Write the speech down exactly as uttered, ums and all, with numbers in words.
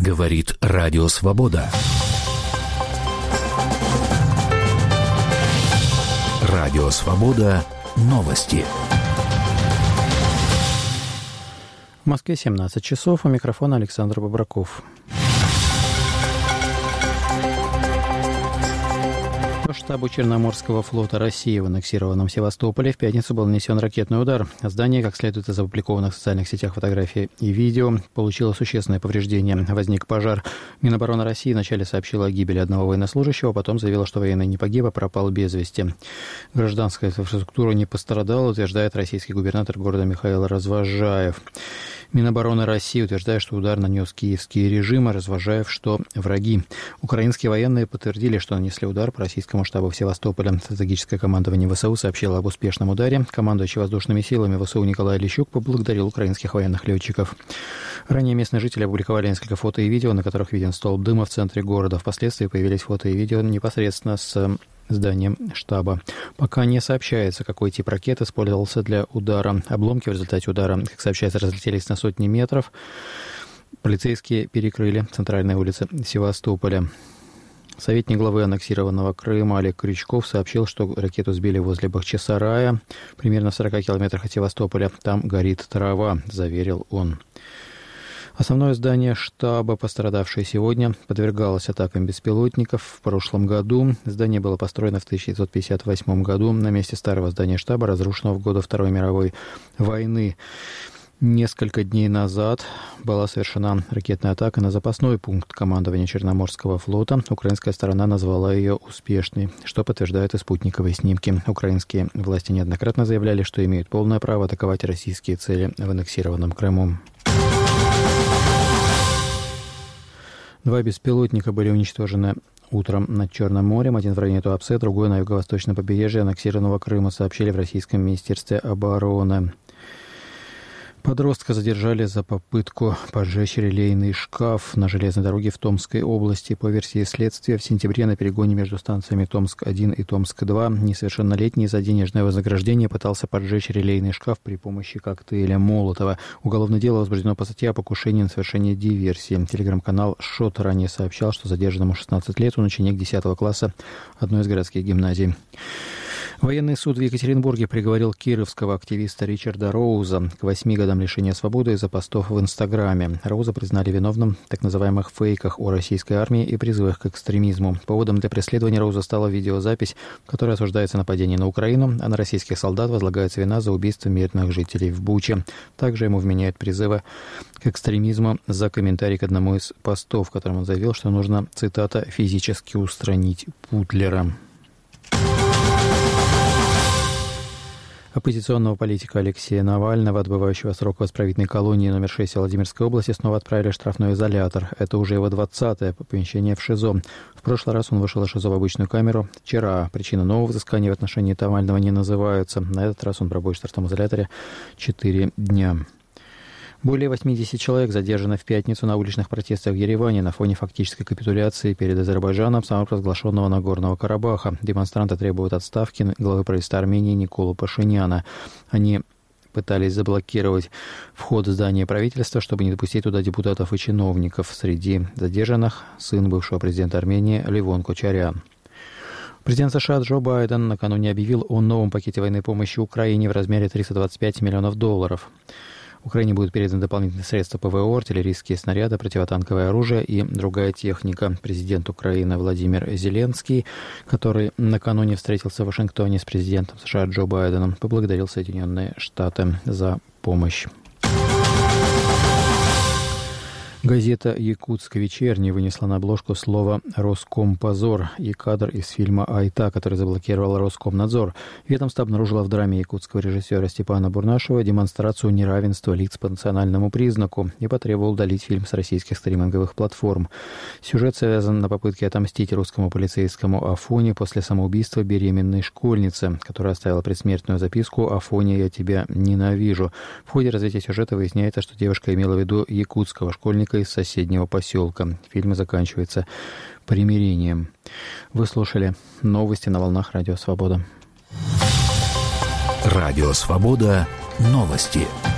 Говорит Радио Свобода. Радио Свобода. Новости. В Москве семнадцать часов. У микрофона Александр Бобраков. По штабу Черноморского флота России в аннексированном Севастополе в пятницу был нанесен ракетный удар. Здание, как следует из опубликованных в социальных сетях фотографий и видео, получило существенное повреждение. Возник пожар. Минобороны России вначале сообщила о гибели одного военнослужащего, потом заявила, что военный не погиб, а пропал без вести. Гражданская инфраструктура не пострадала, утверждает российский губернатор города Михаил Развозжаев. Минобороны России утверждает, что удар нанес киевский режим, а Развозжаев, что враги. Украинские военные подтвердили, что нанесли удар по российскому штабу в Севастополе. Стратегическое командование ВСУ сообщило об успешном ударе. Командующий воздушными силами ВСУ Николай Лещук поблагодарил украинских военных летчиков. Ранее местные жители опубликовали несколько фото и видео, на которых виден столб дыма в центре города. Впоследствии появились фото и видео непосредственно с зданием штаба. Пока не сообщается, какой тип ракет использовался для удара. Обломки в результате удара, как сообщается, разлетелись на сотни метров. Полицейские перекрыли центральные улицы Севастополя. Советник главы аннексированного Крыма Олег Крючков сообщил, что ракету сбили возле Бахчисарая, примерно в сорока километрах от Севастополя. Там горит трава, заверил он. Основное здание штаба, пострадавшее сегодня, подвергалось атакам беспилотников в прошлом году. Здание было построено в тысяча девятьсот пятьдесят восьмом году на месте старого здания штаба, разрушенного в годы Второй мировой войны. Несколько дней назад была совершена ракетная атака на запасной пункт командования Черноморского флота. Украинская сторона назвала ее успешной, что подтверждают и спутниковые снимки. Украинские власти неоднократно заявляли, что имеют полное право атаковать российские цели в аннексированном Крыму. Два беспилотника были уничтожены утром над Черным морем. Один в районе Туапсе, другой на юго-восточном побережье аннексированного Крыма, сообщили в российском министерстве обороны. Подростка задержали за попытку поджечь релейный шкаф на железной дороге в Томской области. По версии следствия, в сентябре на перегоне между станциями Томск один и Томск два несовершеннолетний за денежное вознаграждение пытался поджечь релейный шкаф при помощи коктейля Молотова. Уголовное дело возбуждено по статье о покушении на совершение диверсии. Телеграм-канал «Шот» ранее сообщал, что задержанному шестнадцать лет, он ученик десятого класса одной из городских гимназий. Военный суд в Екатеринбурге приговорил кировского активиста Ричарда Роуза к восьми годам лишения свободы из-за постов в Инстаграме. Роуза признали виновным в так называемых фейках о российской армии и призывах к экстремизму. Поводом для преследования Роуза стала видеозапись, в которой осуждается нападение на Украину, а на российских солдат возлагается вина за убийство мирных жителей в Буче. Также ему вменяют призывы к экстремизму за комментарий к одному из постов, в котором он заявил, что нужно, цитата, «физически устранить Путлера». Оппозиционного политика Алексея Навального, отбывающего срок в исправительной колонии номер шесть Владимирской области, снова отправили в штрафной изолятор. Это уже его двадцатое помещение в ШИЗО. В прошлый раз он вышел из ШИЗО в обычную камеру вчера. Причины нового взыскания в отношении Навального не называются. На этот раз он пробудет в штрафном изоляторе четыре дня. Более восемьдесят человек задержаны в пятницу на уличных протестах в Ереване на фоне фактической капитуляции перед Азербайджаном самопровозглашенного Нагорного Карабаха. Демонстранты требуют отставки главы правительства Армении Николы Пашиняна. Они пытались заблокировать вход в здание правительства, чтобы не допустить туда депутатов и чиновников. Среди задержанных сын бывшего президента Армении Левон Кочарян. Президент США Джо Байден накануне объявил о новом пакете военной помощи Украине в размере триста двадцать пять миллионов долларов. Украине будут переданы дополнительные средства ПВО, артиллерийские снаряды, противотанковое оружие и другая техника. Президент Украины Владимир Зеленский, который накануне встретился в Вашингтоне с президентом США Джо Байденом, поблагодарил Соединенные Штаты за помощь. Газета «Якутск вечерний» вынесла на обложку слово «Роскомпозор» и кадр из фильма «Айта», который заблокировал Роскомнадзор. Ведомство обнаружило в драме якутского режиссера Степана Бурнашева демонстрацию неравенства лиц по национальному признаку и потребовал удалить фильм с российских стриминговых платформ. Сюжет связан на попытке отомстить русскому полицейскому Афоне после самоубийства беременной школьницы, которая оставила предсмертную записку «Афоня, я тебя ненавижу». В ходе развития сюжета выясняется, что девушка имела в виду якутского школьника из соседнего поселка. Фильм заканчивается примирением. Вы слушали новости на волнах Радио Свобода. Радио Свобода. Новости.